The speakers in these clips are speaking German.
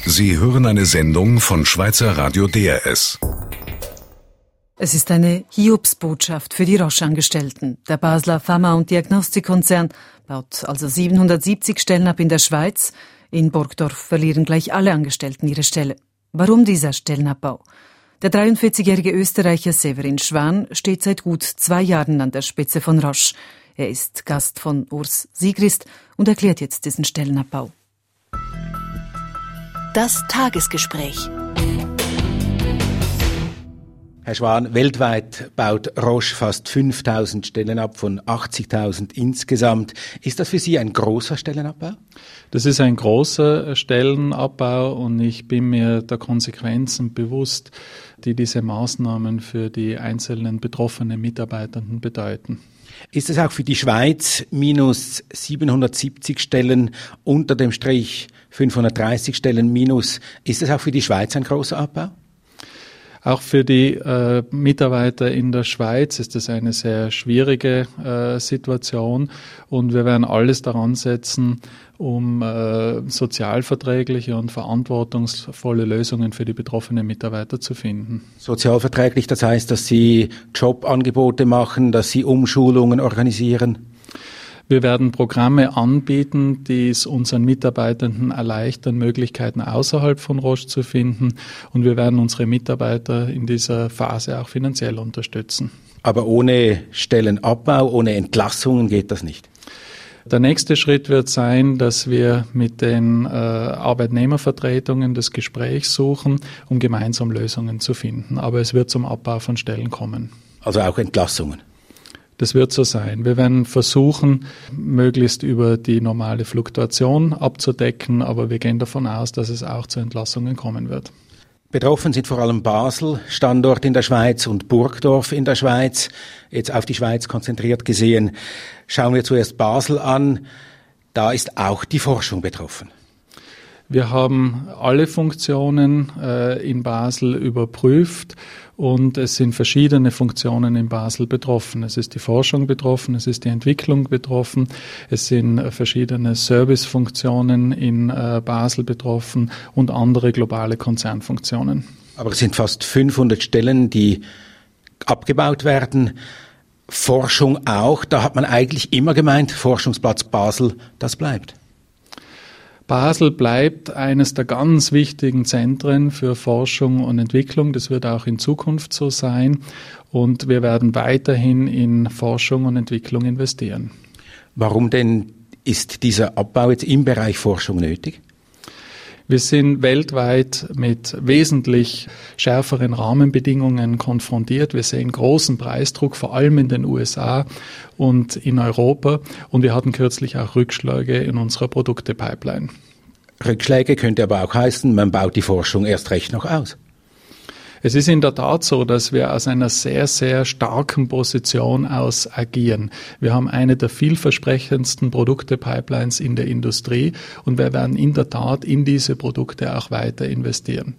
Sie hören eine Sendung von Schweizer Radio DRS. Es ist eine Hiobsbotschaft für die Roche-Angestellten. Der Basler Pharma- und Diagnostikkonzern baut also 770 Stellen ab in der Schweiz. In Burgdorf verlieren gleich alle Angestellten ihre Stelle. Warum dieser Stellenabbau? Der 43-jährige Österreicher Severin Schwan steht seit gut 2 Jahren an der Spitze von Roche. Er ist Gast von Urs Sigrist und erklärt jetzt diesen Stellenabbau. Das Tagesgespräch. Herr Schwan, weltweit baut Roche fast 5.000 Stellen ab von 80.000 insgesamt. Ist das für Sie ein großer Stellenabbau? Das ist ein großer Stellenabbau und ich bin mir der Konsequenzen bewusst, die diese Maßnahmen für die einzelnen betroffenen Mitarbeitenden bedeuten. Ist es auch für die Schweiz minus 770 Stellen, unter dem Strich 530 Stellen minus? Ist es auch für die Schweiz ein großer Abbau? Auch für die Mitarbeiter in der Schweiz ist es eine sehr schwierige Situation und wir werden alles daran setzen, um sozialverträgliche und verantwortungsvolle Lösungen für die betroffenen Mitarbeiter zu finden. Sozialverträglich, das heißt, dass Sie Jobangebote machen, dass Sie Umschulungen organisieren? Wir werden Programme anbieten, die es unseren Mitarbeitenden erleichtern, Möglichkeiten außerhalb von Roche zu finden. Und wir werden unsere Mitarbeiter in dieser Phase auch finanziell unterstützen. Aber ohne Stellenabbau, ohne Entlassungen geht das nicht? Der nächste Schritt wird sein, dass wir mit den Arbeitnehmervertretungen das Gespräch suchen, um gemeinsam Lösungen zu finden. Aber es wird zum Abbau von Stellen kommen. Also auch Entlassungen? Das wird so sein. Wir werden versuchen, möglichst über die normale Fluktuation abzudecken, aber wir gehen davon aus, dass es auch zu Entlassungen kommen wird. Betroffen sind vor allem Basel, Standort in der Schweiz, und Burgdorf in der Schweiz. Jetzt auf die Schweiz konzentriert gesehen. Schauen wir zuerst Basel an. Da ist auch die Forschung betroffen. Wir haben alle Funktionen in Basel überprüft und es sind verschiedene Funktionen in Basel betroffen. Es ist die Forschung betroffen, es ist die Entwicklung betroffen, es sind verschiedene Servicefunktionen in Basel betroffen und andere globale Konzernfunktionen. Aber es sind fast 500 Stellen, die abgebaut werden. Forschung auch, da hat man eigentlich immer gemeint, Forschungsplatz Basel, das bleibt. Basel bleibt eines der ganz wichtigen Zentren für Forschung und Entwicklung. Das wird auch in Zukunft so sein. Und wir werden weiterhin in Forschung und Entwicklung investieren. Warum denn ist dieser Abbau jetzt im Bereich Forschung nötig? Wir sind weltweit mit wesentlich schärferen Rahmenbedingungen konfrontiert. Wir sehen großen Preisdruck, vor allem in den USA und in Europa. Und wir hatten kürzlich auch Rückschläge in unserer Produkte-Pipeline. Rückschläge könnte aber auch heißen, man baut die Forschung erst recht noch aus. Es ist in der Tat so, dass wir aus einer sehr, sehr starken Position aus agieren. Wir haben eine der vielversprechendsten Produkte-Pipelines in der Industrie und wir werden in der Tat in diese Produkte auch weiter investieren.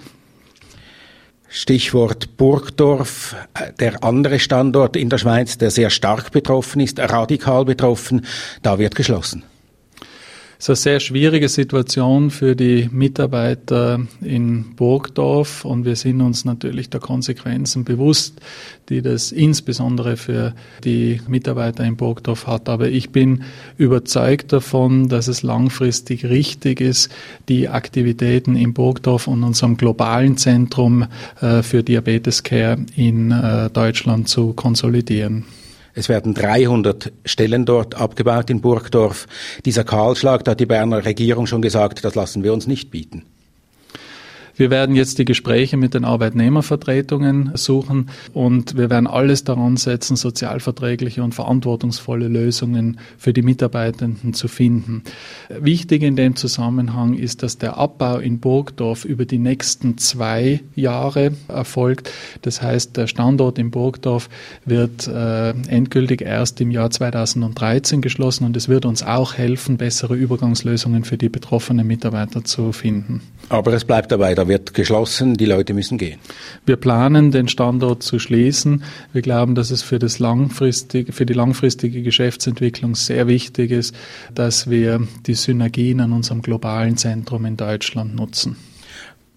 Stichwort Burgdorf, der andere Standort in der Schweiz, der sehr stark betroffen ist, radikal betroffen, da wird geschlossen. Es ist eine sehr schwierige Situation für die Mitarbeiter in Burgdorf und wir sind uns natürlich der Konsequenzen bewusst, die das insbesondere für die Mitarbeiter in Burgdorf hat. Aber ich bin überzeugt davon, dass es langfristig richtig ist, die Aktivitäten in Burgdorf und unserem globalen Zentrum für Diabetes Care in Deutschland zu konsolidieren. Es werden 300 Stellen dort abgebaut in Burgdorf. Dieser Kahlschlag, da hat die Berner Regierung schon gesagt, das lassen wir uns nicht bieten. Wir werden jetzt die Gespräche mit den Arbeitnehmervertretungen suchen und wir werden alles daran setzen, sozialverträgliche und verantwortungsvolle Lösungen für die Mitarbeitenden zu finden. Wichtig in dem Zusammenhang ist, dass der Abbau in Burgdorf über die nächsten 2 Jahre erfolgt. Das heißt, der Standort in Burgdorf wird endgültig erst im Jahr 2013 geschlossen und es wird uns auch helfen, bessere Übergangslösungen für die betroffenen Mitarbeiter zu finden. Aber es bleibt dabei, da wird geschlossen, die Leute müssen gehen. Wir planen, den Standort zu schließen. Wir glauben, dass es für die langfristige Geschäftsentwicklung sehr wichtig ist, dass wir die Synergien an unserem globalen Zentrum in Deutschland nutzen.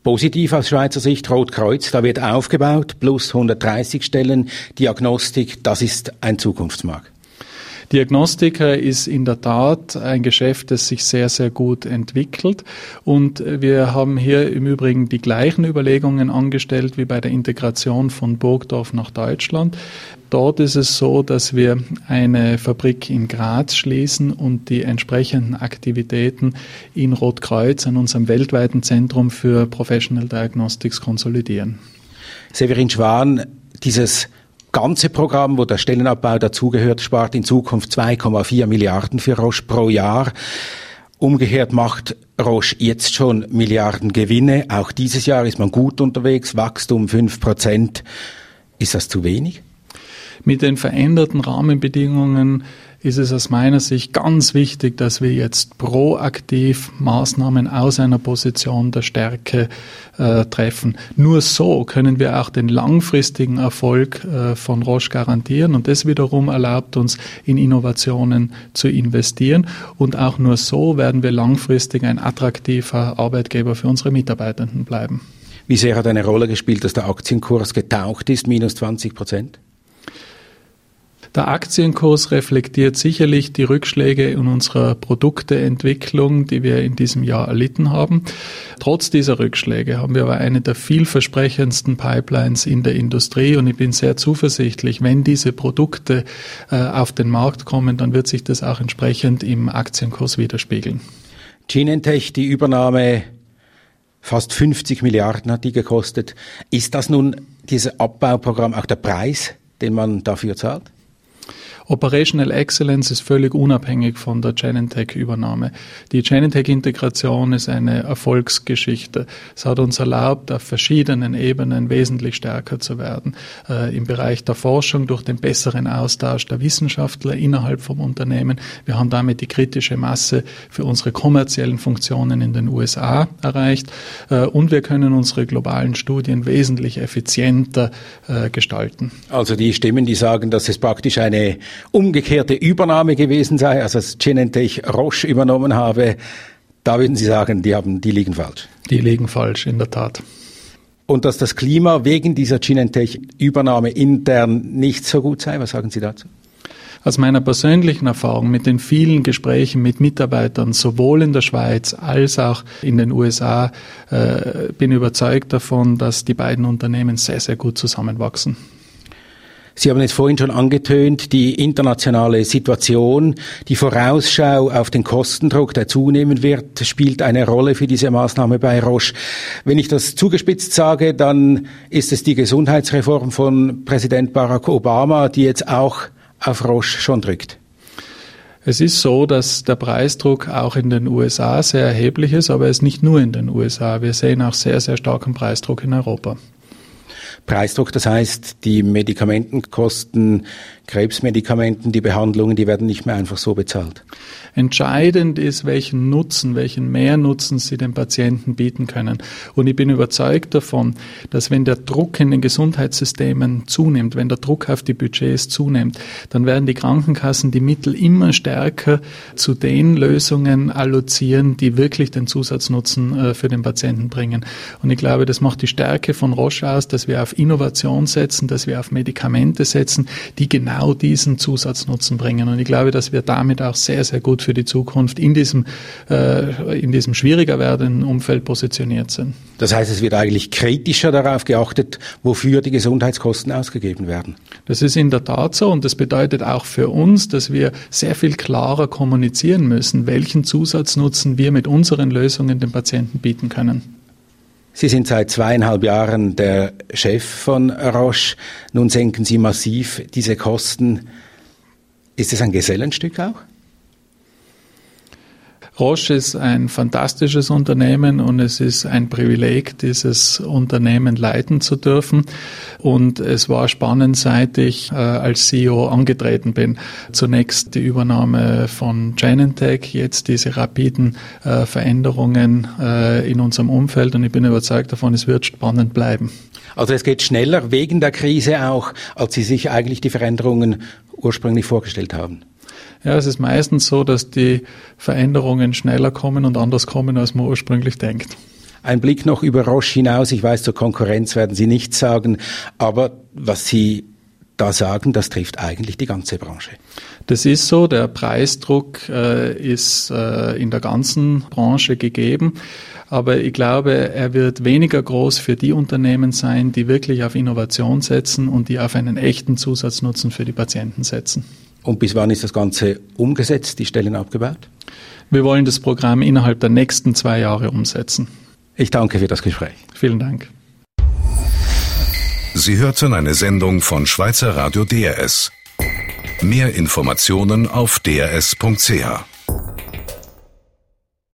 positiv aus Schweizer Sicht, Rotkreuz, da wird aufgebaut, plus 130 Stellen, Diagnostik, das ist ein Zukunftsmarkt. Diagnostik ist in der Tat ein Geschäft, das sich sehr, sehr gut entwickelt. Und wir haben hier im Übrigen die gleichen Überlegungen angestellt wie bei der Integration von Burgdorf nach Deutschland. Dort ist es so, dass wir eine Fabrik in Graz schließen und die entsprechenden Aktivitäten in Rotkreuz, an unserem weltweiten Zentrum für Professional Diagnostics, konsolidieren. Severin Schwan, dieses ganze Programm, wo der Stellenabbau dazugehört, spart in Zukunft 2,4 Milliarden für Roche pro Jahr. Umgekehrt macht Roche jetzt schon Milliarden Gewinne. Auch dieses Jahr ist man gut unterwegs, Wachstum 5%. Ist das zu wenig? Mit den veränderten Rahmenbedingungen ist es aus meiner Sicht ganz wichtig, dass wir jetzt proaktiv Maßnahmen aus einer Position der Stärke treffen. Nur so können wir auch den langfristigen Erfolg von Roche garantieren und das wiederum erlaubt uns, in Innovationen zu investieren und auch nur so werden wir langfristig ein attraktiver Arbeitgeber für unsere Mitarbeitenden bleiben. Wie sehr hat eine Rolle gespielt, dass der Aktienkurs getaucht ist, minus 20%? Der Aktienkurs reflektiert sicherlich die Rückschläge in unserer Produkteentwicklung, die wir in diesem Jahr erlitten haben. Trotz dieser Rückschläge haben wir aber eine der vielversprechendsten Pipelines in der Industrie und ich bin sehr zuversichtlich, wenn diese Produkte auf den Markt kommen, dann wird sich das auch entsprechend im Aktienkurs widerspiegeln. Genentech, die Übernahme, fast 50 Milliarden hat die gekostet. Ist das nun, dieses Abbauprogramm, auch der Preis, den man dafür zahlt? Operational Excellence ist völlig unabhängig von der Genentech-Übernahme. Die Genentech-Integration ist eine Erfolgsgeschichte. Es hat uns erlaubt, auf verschiedenen Ebenen wesentlich stärker zu werden. Im Bereich der Forschung durch den besseren Austausch der Wissenschaftler innerhalb vom Unternehmen. Wir haben damit die kritische Masse für unsere kommerziellen Funktionen in den USA erreicht. Und wir können unsere globalen Studien wesentlich effizienter gestalten. Also die Stimmen, die sagen, dass es praktisch eine umgekehrte Übernahme gewesen sei, also dass Genentech Roche übernommen habe, da würden Sie sagen, die liegen falsch. Die liegen falsch, in der Tat. Und dass das Klima wegen dieser Genentech-Übernahme intern nicht so gut sei, was sagen Sie dazu? Aus meiner persönlichen Erfahrung mit den vielen Gesprächen mit Mitarbeitern, sowohl in der Schweiz als auch in den USA, bin überzeugt davon, dass die beiden Unternehmen sehr, sehr gut zusammenwachsen. Sie haben es vorhin schon angetönt, die internationale Situation, die Vorausschau auf den Kostendruck, der zunehmen wird, spielt eine Rolle für diese Maßnahme bei Roche. Wenn ich das zugespitzt sage, dann ist es die Gesundheitsreform von Präsident Barack Obama, die jetzt auch auf Roche schon drückt. Es ist so, dass der Preisdruck auch in den USA sehr erheblich ist, aber es ist nicht nur in den USA. Wir sehen auch sehr, sehr starken Preisdruck in Europa. Preisdruck, das heißt, die Medikamentenkosten, Krebsmedikamenten, die Behandlungen, die werden nicht mehr einfach so bezahlt. Entscheidend ist, welchen Mehrnutzen Sie den Patienten bieten können. Und ich bin überzeugt davon, dass wenn der Druck in den Gesundheitssystemen zunimmt, wenn der Druck auf die Budgets zunimmt, dann werden die Krankenkassen die Mittel immer stärker zu den Lösungen allozieren, die wirklich den Zusatznutzen für den Patienten bringen. Und ich glaube, das macht die Stärke von Roche aus, dass wir auf Innovation setzen, dass wir auf Medikamente setzen, die genau diesen Zusatznutzen bringen. Und ich glaube, dass wir damit auch sehr, sehr gut für die Zukunft in diesem schwieriger werdenden Umfeld positioniert sind. Das heißt, es wird eigentlich kritischer darauf geachtet, wofür die Gesundheitskosten ausgegeben werden. Das ist in der Tat so und das bedeutet auch für uns, dass wir sehr viel klarer kommunizieren müssen, welchen Zusatznutzen wir mit unseren Lösungen den Patienten bieten können. Sie sind seit 2,5 Jahren der Chef von Roche. Nun senken Sie massiv diese Kosten. Ist es ein Gesellenstück auch? Roche ist ein fantastisches Unternehmen und es ist ein Privileg, dieses Unternehmen leiten zu dürfen. Und es war spannend, seit ich als CEO angetreten bin. Zunächst die Übernahme von Genentech, jetzt diese rapiden Veränderungen in unserem Umfeld. Und ich bin überzeugt davon, es wird spannend bleiben. Also es geht schneller wegen der Krise auch, als Sie sich eigentlich die Veränderungen ursprünglich vorgestellt haben. Ja, es ist meistens so, dass die Veränderungen schneller kommen und anders kommen, als man ursprünglich denkt. Ein Blick noch über Roche hinaus. Ich weiß, zur Konkurrenz werden Sie nichts sagen, aber was Sie da sagen, das trifft eigentlich die ganze Branche. Das ist so, der Preisdruck ist in der ganzen Branche gegeben, aber ich glaube, er wird weniger groß für die Unternehmen sein, die wirklich auf Innovation setzen und die auf einen echten Zusatznutzen für die Patienten setzen. Und bis wann ist das Ganze umgesetzt, die Stellen abgebaut? Wir wollen das Programm innerhalb der nächsten 2 Jahre umsetzen. Ich danke für das Gespräch. Vielen Dank. Sie hörten eine Sendung von Schweizer Radio DRS. Mehr Informationen auf drs.ch.